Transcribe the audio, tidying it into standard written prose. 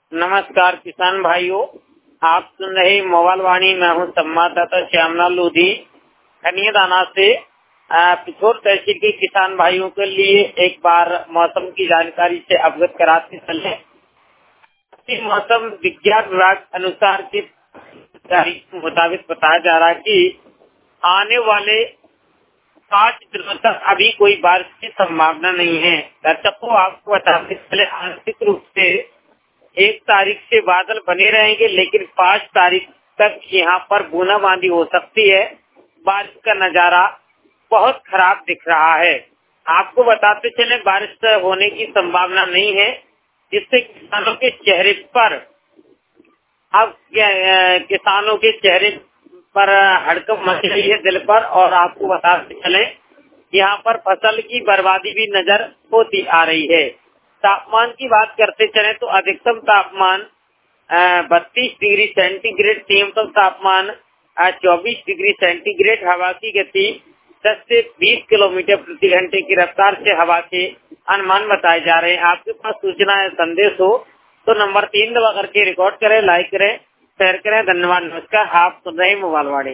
नमस्कार किसान भाइयों, आप सुन रहे मोबाइल वाणी। मैं हूं संवाददाता श्यामलाल लोधी खनियादाना से। पिथौर तहसील के किसान भाइयों के लिए एक बार मौसम की जानकारी से अवगत कराते चले। मौसम विज्ञान विभाग अनुसार की तारीख के मुताबिक बताया जा रहा है कि आने वाले 5 दिनों तक अभी कोई बारिश की संभावना नहीं है। दर्शकों, आपको बताते चले आंशिक रूप से 1 तारीख से बादल बने रहेंगे, लेकिन 5 तारीख तक यहाँ पर बूंदाबांदी हो सकती है। बारिश का नजारा बहुत खराब दिख रहा है। आपको बताते चले बारिश होने की संभावना नहीं है, जिससे किसानों के चेहरे पर हड़कंप मच रही है दिल पर। और आपको बताते चले यहाँ पर फसल की बर्बादी भी नजर होती आ रही है। तापमान की बात करते चले तो अधिकतम तापमान 32 डिग्री सेंटीग्रेड, न्यूनतम तापमान 24 डिग्री सेंटीग्रेड। हवा की गति 10 से 20 किलोमीटर प्रति घंटे की रफ्तार से हवा के अनुमान बताए जा रहे हैं। आपके पास सूचना या संदेश हो तो नंबर 3 दबा करके रिकॉर्ड करें, लाइक करें, शेयर करें। धन्यवाद, नमस्कार। आप सुन रहे मोबाइल वाणी।